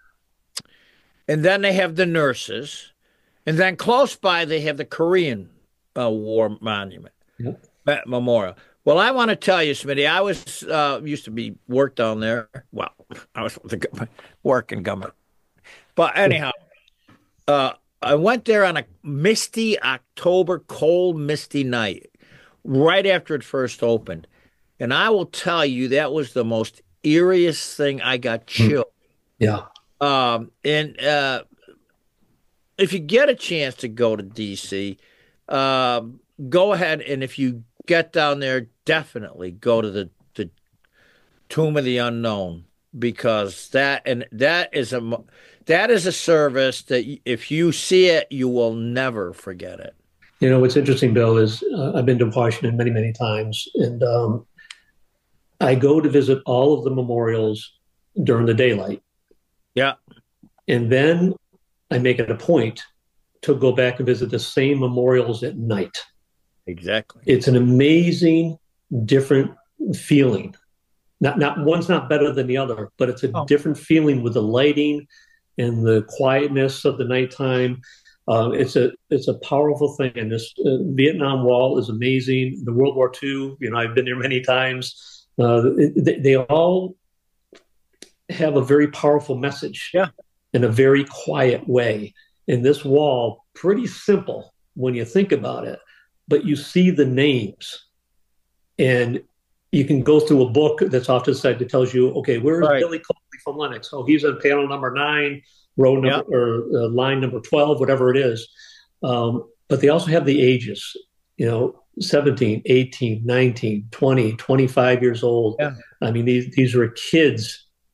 and then they have the nurses, and then close by they have the Korean uh, War Monument yep. Memorial. Well, I want to tell you, Smitty, I was uh, used to be work down there. Well, I was working government, but anyhow. Uh, I went there on a misty October, cold, misty night, right after it first opened. And I will tell you, that was the most eeriest thing. I got chilled. Yeah. Um, and uh, if you get a chance to go to D C, uh, go ahead. And if you get down there, definitely go to the, the Tomb of the Unknown, because that and that is a that is a service that if you see it, you will never forget it. You know, what's interesting, Bill, is uh, I've been to Washington many, many times, and um, I go to visit all of the memorials during the daylight. Yeah. And then I make it a point to go back and visit the same memorials at night. Exactly. It's an amazing, different feeling. Not, not one's not better than the other, but it's a oh. different feeling with the lighting and the quietness of the nighttime. Uh, it's a it's a powerful thing. And this uh, Vietnam Wall is amazing. The World War Two, you know, I've been there many times. Uh, they, they all have a very powerful message, yeah, in a very quiet way. And this wall, pretty simple when you think about it, but you see the names, and you can go through a book that's off to the side that tells you, okay, where is right. Billy Copley from Lenox? Oh, he's on panel number nine, row number yep. or uh, line number twelve, whatever it is. Um, but they also have the ages, you know, seventeen, eighteen, nineteen, twenty, twenty-five years old. Yeah. I mean, these these are kids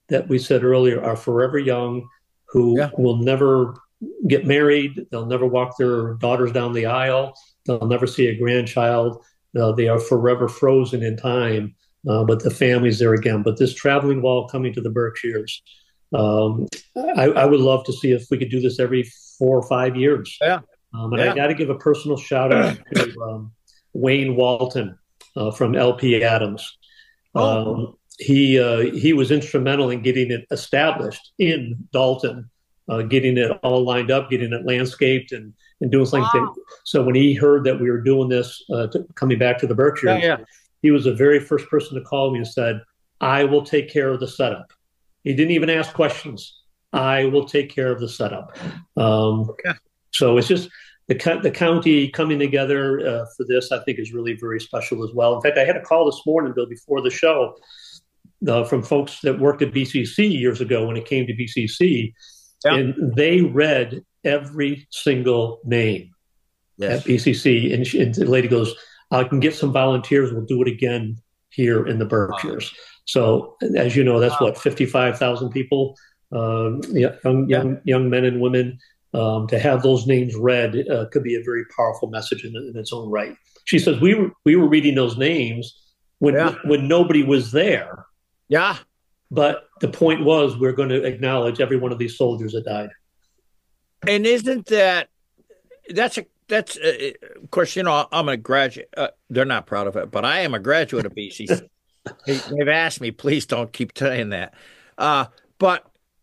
that we said earlier are forever young, who Yeah. will never get married. They'll never walk their daughters down the aisle. They'll never see a grandchild. Uh, they are forever frozen in time, uh, but the family's there again. But this traveling wall coming to the Berkshires, um, I, I would love to see if we could do this every four or five years. Yeah. Um, and Yeah. I got to give a personal shout out to um, Wayne Walton uh, from L P Adams. Oh. Um, he uh, he was instrumental in getting it established in Dalton, uh, getting it all lined up, getting it landscaped, and and doing something. Wow. So when he heard that we were doing this, uh, to, coming back to the Berkshires, Yeah, yeah. he was the very first person to call me and said, "I will take care of the setup." He didn't even ask questions. I will take care of the setup. Um, Okay. So it's just the co- the county coming together uh, for this. I think is really very special as well. In fact, I had a call this morning, Bill, before the show, uh, from folks that worked at B C C years ago when it came to B C C, Yeah. and they read every single name Yes. at B C C. And, she, and the lady goes, "I can get some volunteers. We'll do it again here in the Berkshires." So, as you know, that's Wow. what fifty-five thousand people, um, young young young men and women. Um, to have those names read uh, could be a very powerful message in, in its own right. She says we were we were reading those names when Yeah. when nobody was there, Yeah. but the point was we're going to acknowledge every one of these soldiers that died. And isn't that that's a that's uh, of course, you know, I'm a graduate. Uh, they're not proud of it, but I am a graduate of B C C. they, they've asked me, please don't keep saying that. Uh, but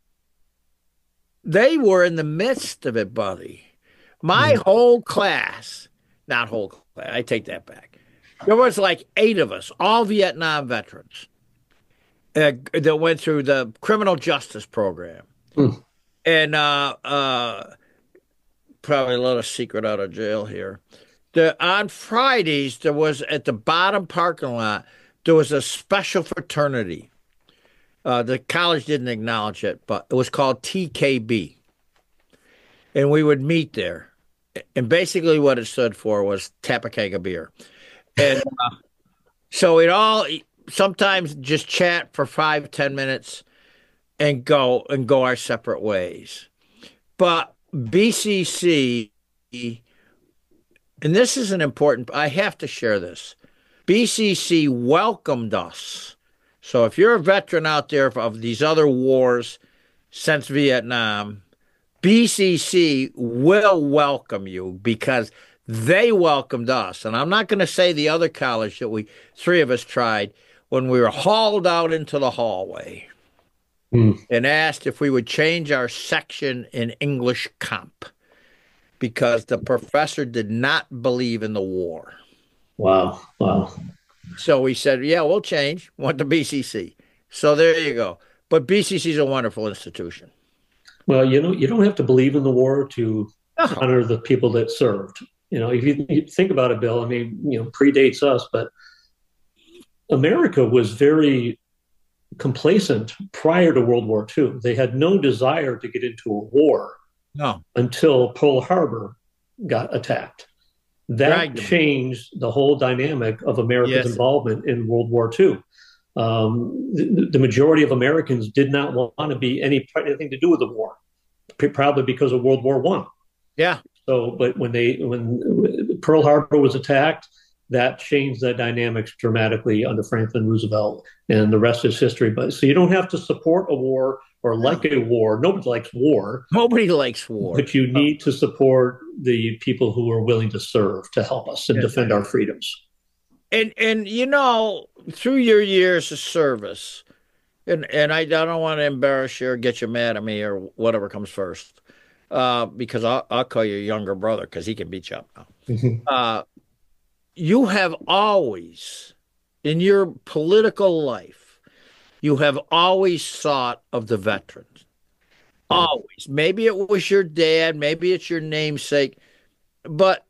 they were in the midst of it, buddy. My whole class, not whole class, I take that back. There was like eight of us, all Vietnam veterans, uh, that went through the criminal justice program. Hmm. And uh, uh, probably a little secret out of jail here. The, on Fridays, there was at the bottom parking lot, there was a special fraternity. Uh, the college didn't acknowledge it, but it was called T K B. And we would meet there. And basically what it stood for was tap a keg of beer. And uh, so it all sometimes just chat for five, ten minutes and go and go our separate ways. But B C C, and this is an important, I have to share this. B C C welcomed us. So if you're a veteran out there of these other wars since Vietnam, B C C will welcome you because they welcomed us. And I'm not going to say the other college that we, three of us tried, when we were hauled out into the hallway Mm. and asked if we would change our section in English comp because the professor did not believe in the war. Wow. Wow. So we said, yeah, we'll change. Went to B C C. So there you go. But B C C is a wonderful institution. Well, you know, you don't have to believe in the war to No. honor the people that served. You know, if you, you think about it, Bill, I mean, you know, predates us, but America was very complacent prior to World War Two. They had no desire to get into a war No. until Pearl Harbor got attacked. That Right. changed the whole dynamic of America's Yes. involvement in World War Two. Um, the, the majority of Americans did not want to be any anything to do with the war, probably because of World War One. Yeah. So, but when they when Pearl Harbor was attacked, that changed the dynamics dramatically under Franklin Roosevelt, and the rest is history. But so you don't have to support a war or like a war. Nobody likes war. Nobody likes war. But you need to support the people who are willing to serve to help us and Yes. defend our freedoms. And and you know, through your years of service, and and I, I don't want to embarrass you or get you mad at me or whatever comes first, uh, because I'll I'll call you younger brother because he can beat you up now. Uh, you have always, in your political life, you have always thought of the veterans. Always. Maybe it was your dad, maybe it's your namesake, but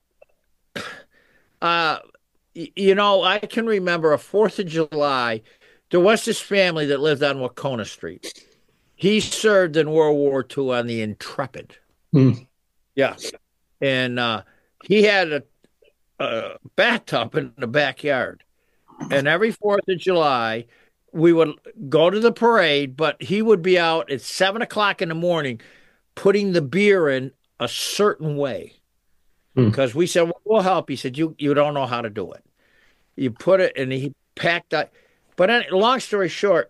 uh, y- you know, I can remember a Fourth of July. There was this family that lived on Wacona Street. He served in World War Two on the Intrepid. Mm. Yeah, and uh, he had a, a bathtub in the backyard, and every Fourth of July, we would go to the parade, but he would be out at seven o'clock in the morning putting the beer in a certain way. Because hmm. we said, well, we'll help. He said, you you don't know how to do it. You put it, and he packed that. But anyway, long story short,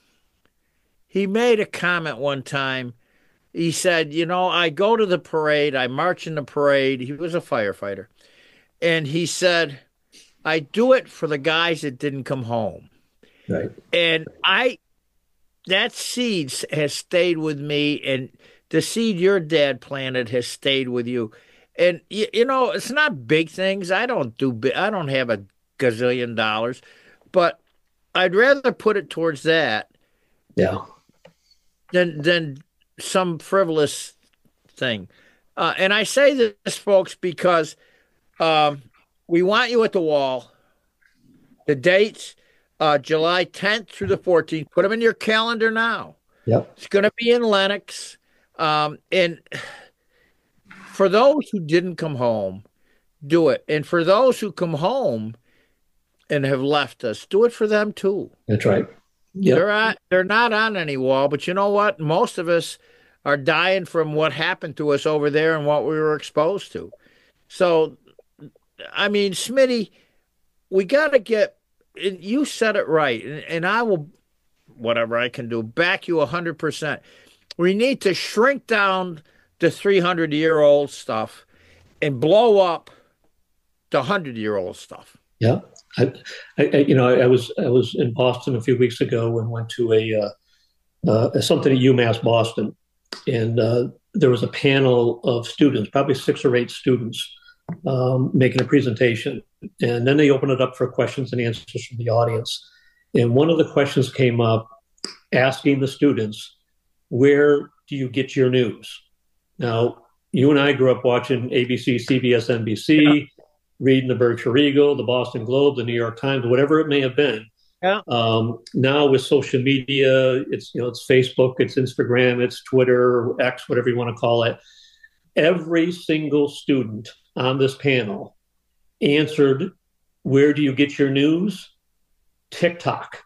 he made a comment one time. He said, you know, I go to the parade, I march in the parade. He was a firefighter. And he said, I do it for the guys that didn't come home. Right. And I, that seed has stayed with me, and the seed your dad planted has stayed with you. And, you, you know, it's not big things. I don't do, I don't have a gazillion dollars, but I'd rather put it towards that. Yeah. Than, than some frivolous thing. Uh, and I say this, folks, because um, we want you at the wall. The dates, uh, July tenth through the fourteenth. Put them in your calendar now. Yep. It's going to be in Lenox. Um, and for those who didn't come home, do it. And for those who come home and have left us, do it for them too. That's right. Yep. They're on, they're not on any wall, but you know what? Most of us are dying from what happened to us over there and what we were exposed to. So, I mean, Smitty, we got to get, and you said it right, and, and I will, whatever I can do, back you one hundred percent. We need to shrink down the three hundred year old stuff and blow up the one hundred year old stuff. Yeah. I, I, you know, I was I was in Boston a few weeks ago and went to a uh, uh, something at UMass Boston, and uh, there was a panel of students, probably six or eight students, um, making a presentation, and then they opened it up for questions and answers from the audience. And one of the questions came up, asking the students, "Where do you get your news?" Now, you and I grew up watching A B C, C B S, N B C. Yeah. Reading the Berkshire Eagle, the Boston Globe, the New York Times, whatever it may have been. Yeah. Um, now with social media, it's you know it's Facebook, it's Instagram, it's Twitter, X, whatever you want to call it. Every single student on this panel answered, "Where do you get your news?" TikTok.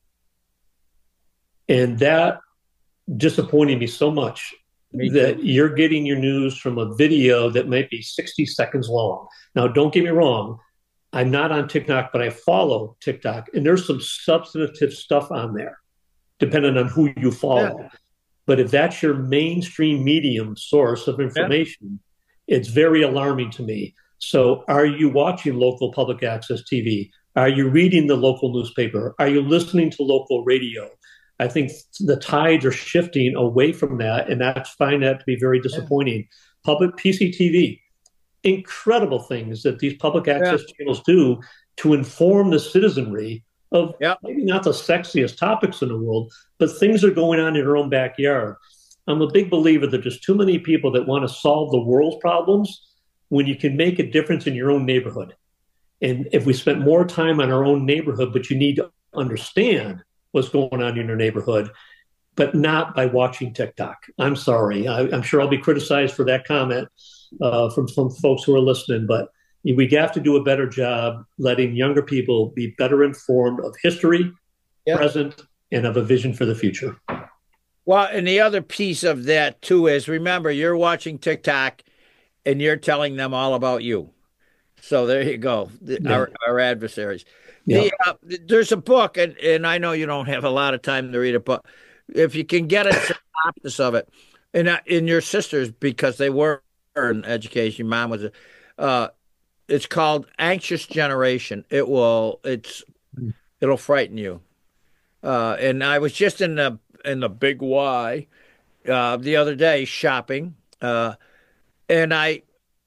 And that disappointed me so much. Me that you're getting your news from a video that might be sixty seconds long. Now, don't get me wrong. I'm not on TikTok, but I follow TikTok, and there's some substantive stuff on there, depending on who you follow. Yeah. But if that's your mainstream medium source of information, yeah. it's very alarming to me. So are you watching local public access T V? Are you reading the local newspaper? Are you listening to local radio? I think the tides are shifting away from that, and I find that to be very disappointing. Yeah. Public P C T V, incredible things that these public access yeah. channels do to inform the citizenry of yeah. maybe not the sexiest topics in the world, but things are going on in your own backyard. I'm a big believer that there's too many people that want to solve the world's problems when you can make a difference in your own neighborhood. And if we spent more time on our own neighborhood, but you need to understand what's going on in your neighborhood, but not by watching TikTok. I'm sorry. I, I'm sure I'll be criticized for that comment uh, from some folks who are listening, but we have to do a better job letting younger people be better informed of history, yep. present, and of a vision for the future. Well, and the other piece of that, too, is remember, you're watching TikTok and you're telling them all about you. So there you go, the, yeah. our, our adversaries. Yeah. The, uh, there's a book, and, and I know you don't have a lot of time to read it, but if you can get a synopsis of it, and uh, in your sisters, because they were in education, mom was, a, uh, it's called Anxious Generation. It will, it's, it'll frighten you. Uh, and I was just in the in the Big Y uh, the other day shopping, uh, and I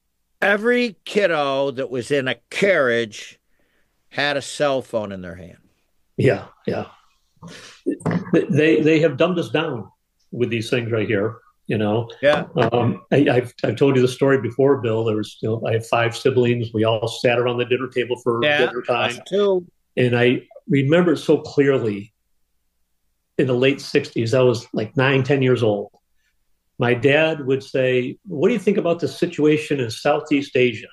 every kiddo that was in a carriage had a cell phone in their hand. Yeah, yeah. They they have dumbed us down with these things right here. You know. Yeah. Um, I, I've I've told you the story before, Bill. There was, you know, I have five siblings. We all sat around the dinner table for yeah, dinner time. Too. And I remember so clearly. In the late sixties, I was like nine, ten years old. My dad would say, "What do you think about the situation in Southeast Asia?"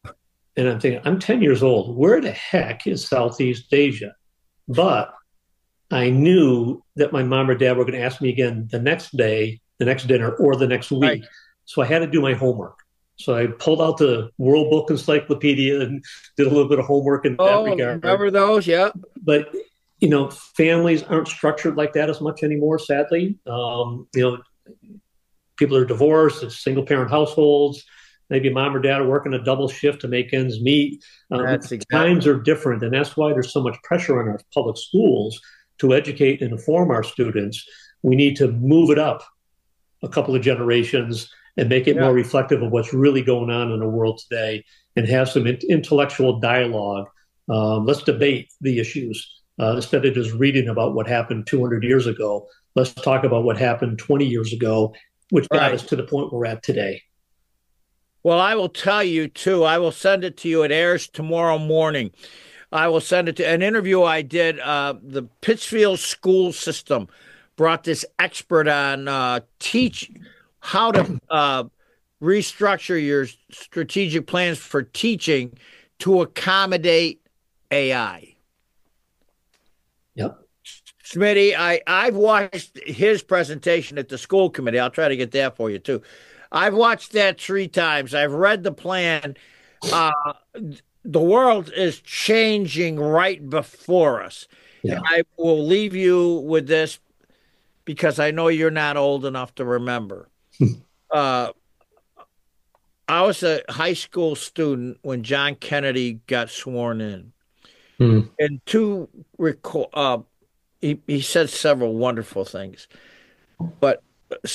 And I'm thinking, I'm ten years old. Where the heck is Southeast Asia? But I knew that my mom or dad were going to ask me again the next day, the next dinner, or the next week. Right. So I had to do my homework. So I pulled out the World Book Encyclopedia and did a little bit of homework in oh, that regard. Remember those? Yeah. But, you know, families aren't structured like that as much anymore, sadly. Um, you know, people are divorced, it's single parent households. Maybe mom or dad are working a double shift to make ends meet. Um, exactly. Times are different, and that's why there's so much pressure on our public schools to educate and inform our students. We need to move it up a couple of generations and make it yeah. more reflective of what's really going on in the world today, and have some in- intellectual dialogue. Um, let's debate the issues uh, instead of just reading about what happened two hundred years ago. Let's talk about what happened twenty years ago, which got right. us to the point we're at today. Well, I will tell you, too, I will send it to you. It airs tomorrow morning. I will send it to an interview I did. Uh, the Pittsfield school system brought this expert on uh, teach how to uh, restructure your strategic plans for teaching to accommodate A I. Yep. Smitty, I, I've watched his presentation at the school committee. I'll try to get that for you, too. I've watched that three times. I've read the plan. Uh, the world is changing right before us. Yeah. And I will leave you with this because I know you're not old enough to remember. uh, I was a high school student when John Kennedy got sworn in. Mm. And two, reco- uh, he, he said several wonderful things. But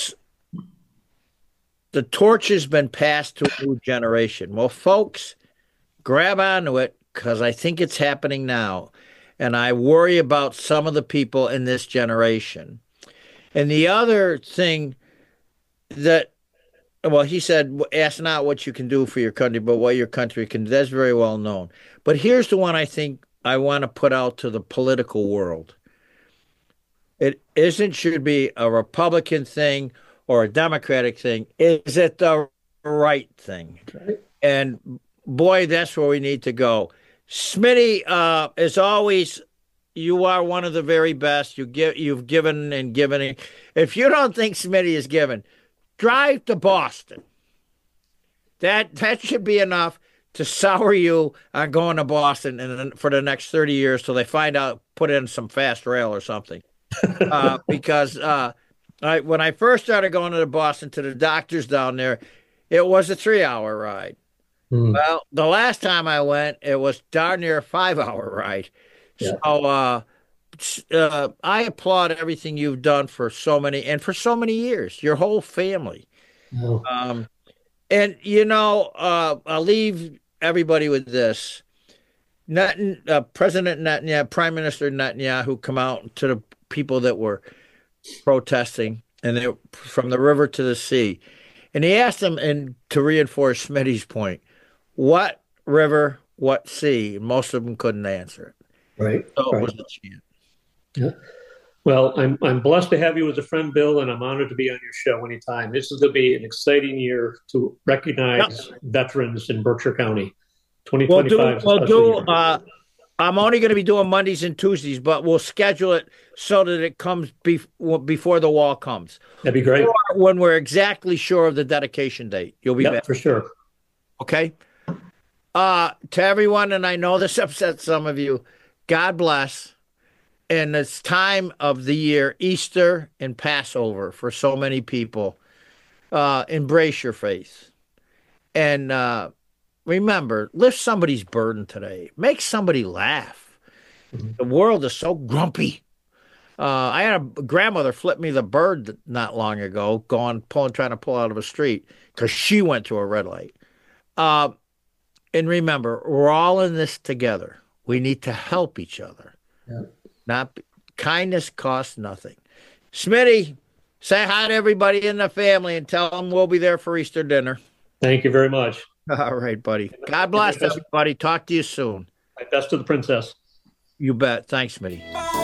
the torch has been passed to a new generation. Well, folks, grab onto it because I think it's happening now. And I worry about some of the people in this generation. And the other thing that, well, he said, ask not what you can do for your country, but what your country can do. That's very well known. But here's the one I think I want to put out to the political world. It isn't should be a Republican thing or a Democratic thing. Is it the right thing? Okay. And boy, that's where we need to go. Smitty, uh, as always, you are one of the very best. You give, you've given and given. If you don't think Smitty is given, drive to Boston. That that should be enough to sour you on going to Boston and for the next thirty years till they find out, put in some fast rail or something. uh, because uh, I, when I first started going to Boston to the doctors down there, it was a three-hour ride. Mm. Well, the last time I went, it was darn near a five-hour ride. Yeah. So uh, uh, I applaud everything you've done for so many, and for so many years, your whole family. Oh. Um, and, you know, uh, I'll leave everybody with this. Net, uh, President Netanyahu, Prime Minister Netanyahu come out to the people that were protesting, and they were from the river to the sea. And he asked them, and to reinforce Smitty's point, what river, what sea? And most of them couldn't answer it. Right. So right. it was a chant. Yeah. Well, I'm I'm blessed to have you as a friend, Bill, and I'm honored to be on your show anytime. This is going to be an exciting year to recognize yep. veterans in Berkshire County. twenty twenty-five. We'll do, we'll do uh, I'm only going to be doing Mondays and Tuesdays, but we'll schedule it so that it comes bef- before the wall comes. That'd be great. Or when we're exactly sure of the dedication date. You'll be yep, back. For sure. Okay. Uh, to everyone, and I know this upsets some of you, God bless. And it's time of the year, Easter and Passover for so many people. Uh, embrace your faith. And uh, remember, lift somebody's burden today. Make somebody laugh. Mm-hmm. The world is so grumpy. Uh, I had a grandmother flip me the bird not long ago, going, pulling, trying to pull out of a street because she went through a red light. Uh, and remember, we're all in this together. We need to help each other. Yeah. Not kindness costs nothing. Smitty, say hi to everybody in the family and tell them we'll be there for Easter dinner. Thank you very much. All right, buddy. God bless everybody. Talk to you soon. My best to the princess. You bet. Thanks, Smitty.